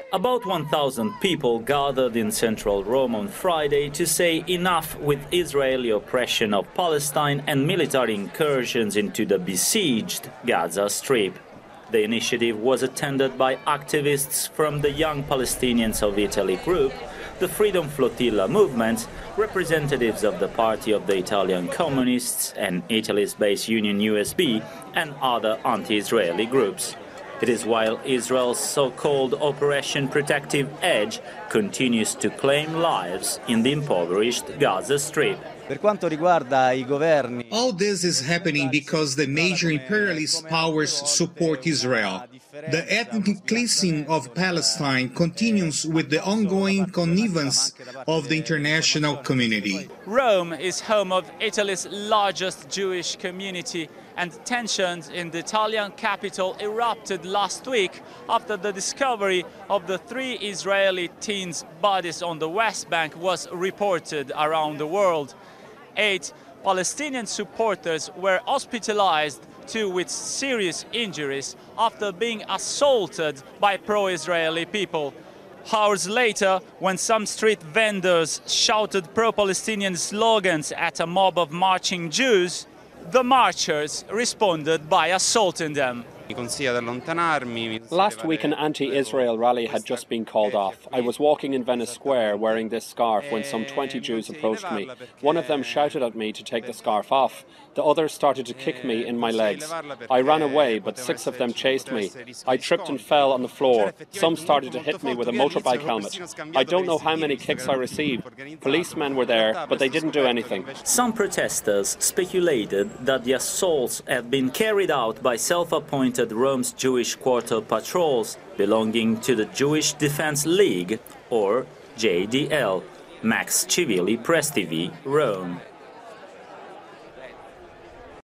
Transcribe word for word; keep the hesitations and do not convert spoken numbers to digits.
About one thousand people gathered in central Rome on Friday to say enough with Israeli oppression of Palestine and military incursions into the besieged Gaza Strip. The initiative was attended by activists from the Young Palestinians of Italy group, the Freedom Flotilla movement, representatives of the Party of the Italian Communists and Italy's based Union U S B, and other anti-Israeli groups. It is while Israel's so-called Operation Protective Edge continues to claim lives in the impoverished Gaza Strip. All this is happening because the major imperialist powers support Israel. The ethnic cleansing of Palestine continues with the ongoing connivance of the international community. Rome is home of Italy's largest Jewish community, and tensions in the Italian capital erupted last week after the discovery of the three Israeli teens' bodies on the West Bank was reported around the world. Eight Palestinian supporters were hospitalized, two with serious injuries, after being assaulted by pro-Israeli people. Hours later, when some street vendors shouted pro-Palestinian slogans at a mob of marching Jews, the marchers responded by assaulting them. Last week an anti-Israel rally had just been called off. I was walking in Venice Square wearing this scarf when some twenty Jews approached me. One of them shouted at me to take the scarf off. The others started to kick me in my legs. I ran away, but six of them chased me. I tripped and fell on the floor. Some started to hit me with a motorbike helmet. I don't know how many kicks I received. Policemen were there, but they didn't do anything. Some protesters speculated that the assaults had been carried out by self-appointed Rome's Jewish Quarter Patrols belonging to the Jewish Defense League, or J D L. Max Civilli, Press T V, Rome.